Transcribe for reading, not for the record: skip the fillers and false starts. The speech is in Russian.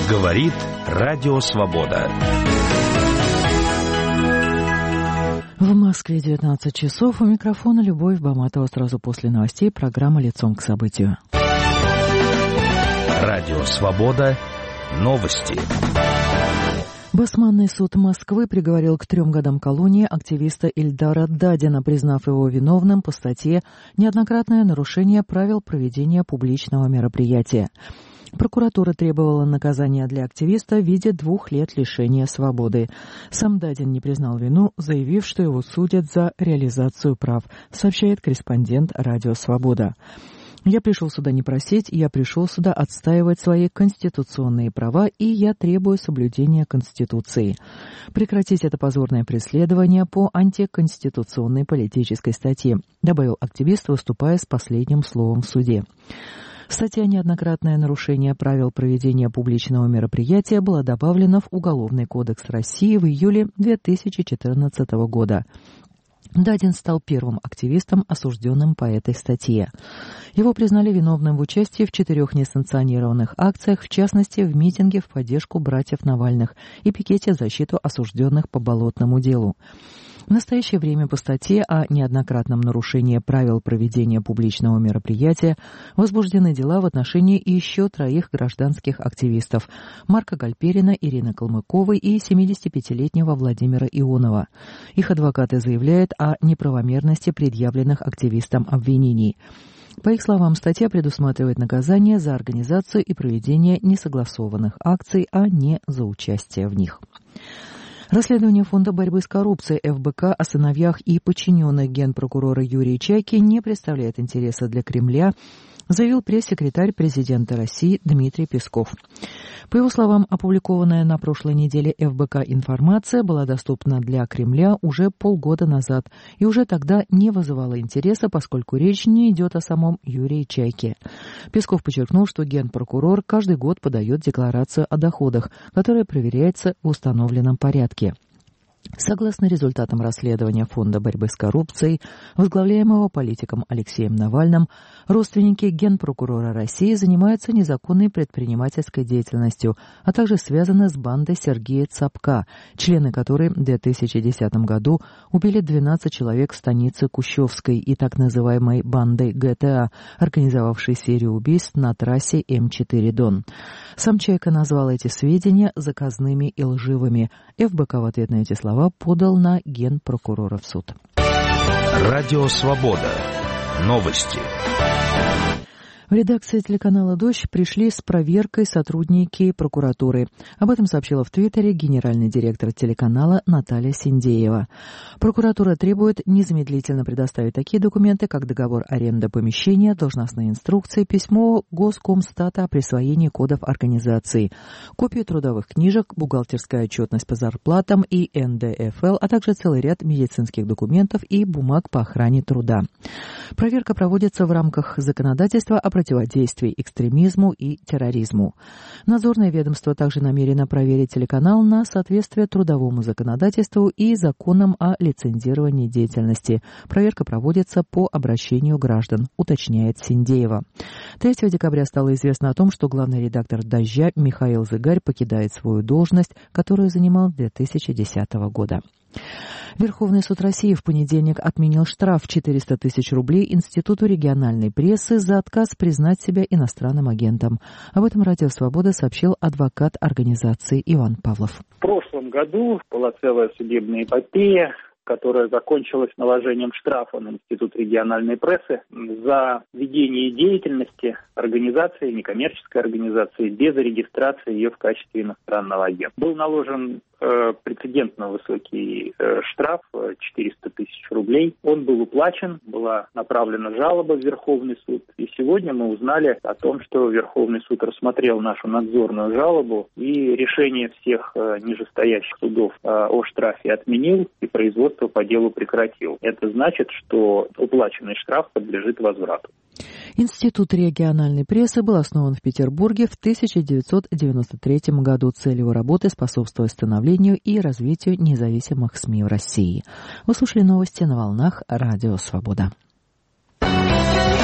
Говорит Радио Свобода. В Москве 19 часов. У микрофона Любовь Баматова. Сразу после новостей программа «Лицом к событию». Радио Свобода. Новости. Басманный суд Москвы приговорил к 3 годам колонии активиста Ильдара Дадина, признав его виновным по статье «Неоднократное нарушение правил проведения публичного мероприятия». Прокуратура требовала наказания для активиста в виде 2 лет лишения свободы. Сам Дадин не признал вину, заявив, что его судят за реализацию прав, сообщает корреспондент «Радио Свобода». «Я пришел сюда не просить, я пришел сюда отстаивать свои конституционные права, и я требую соблюдения Конституции. Прекратить это позорное преследование по антиконституционной политической статье», добавил активист, выступая с последним словом в суде. Статья «Неоднократное нарушение правил проведения публичного мероприятия» была добавлена в Уголовный кодекс России в июле 2014 года. Дадин стал первым активистом, осужденным по этой статье. Его признали виновным в участии в 4 несанкционированных акциях, в частности, в митинге в поддержку братьев Навальных и пикете в защиту осужденных по Болотному делу. В настоящее время по статье о неоднократном нарушении правил проведения публичного мероприятия возбуждены дела в отношении еще 3 гражданских активистов – Марка Гальперина, Ирины Калмыковой и 75-летнего Владимира Ионова. Их адвокаты заявляют о неправомерности предъявленных активистам обвинений. По их словам, статья предусматривает наказание за организацию и проведение несогласованных акций, а не за участие в них. Расследование Фонда борьбы с коррупцией ФБК о сыновьях и подчиненных генпрокурора Юрия Чайки не представляет интереса для Кремля, заявил пресс-секретарь президента России Дмитрий Песков. По его словам, опубликованная на прошлой неделе ФБК информация была доступна для Кремля уже полгода назад и уже тогда не вызывала интереса, поскольку речь не идет о самом Юрии Чайке. Песков подчеркнул, что генпрокурор каждый год подает декларацию о доходах, которая проверяется в установленном порядке. Согласно результатам расследования Фонда борьбы с коррупцией, возглавляемого политиком Алексеем Навальным, родственники генпрокурора России занимаются незаконной предпринимательской деятельностью, а также связаны с бандой Сергея Цапка, члены которой в 2010 году убили 12 человек в станице Кущевской и так называемой бандой ГТА, организовавшей серию убийств на трассе М4 Дон. Сам Чайка назвал эти сведения заказными и лживыми. ФБК в ответ на эти слова подал на генпрокурора в суд. Радио Свобода. Новости. В редакции телеканала «Дождь» пришли с проверкой сотрудники прокуратуры. Об этом сообщила в Твиттере генеральный директор телеканала Наталья Синдеева. Прокуратура требует незамедлительно предоставить такие документы, как договор аренды помещения, должностные инструкции, письмо Госкомстата о присвоении кодов организации, копию трудовых книжек, бухгалтерская отчетность по зарплатам и НДФЛ, а также целый ряд медицинских документов и бумаг по охране труда. Проверка проводится в рамках законодательства о противодействии экстремизму и терроризму. Надзорное ведомство также намерено проверить телеканал на соответствие трудовому законодательству и законам о лицензировании деятельности. Проверка проводится по обращению граждан, уточняет Синдеева. 3 декабря стало известно о том, что главный редактор «Дождя» Михаил Зыгарь покидает свою должность, которую занимал с 2010 года. Верховный суд России в понедельник отменил штраф в 400 тысяч рублей Институту региональной прессы за отказ признать себя иностранным агентом. Об этом Радио Свобода сообщил адвокат организации Иван Павлов. В прошлом году была целая судебная эпопея, которая закончилась наложением штрафа на Институт региональной прессы за ведение деятельности организации, некоммерческой организации, без регистрации ее в качестве иностранного агента. Был наложен прецедентно высокий штраф 400 тысяч рублей. Он был уплачен, была направлена жалоба в Верховный суд. И сегодня мы узнали о том, что Верховный суд рассмотрел нашу надзорную жалобу и решение всех нижестоящих судов о штрафе отменил и производство по делу прекратил. Это значит, что уплаченный штраф подлежит возврату. Институт региональной прессы был основан в Петербурге в 1993 году. Цель его работы – способствовать становлению и развитию независимых СМИ в России. Вы слушали новости на волнах Радио Свобода.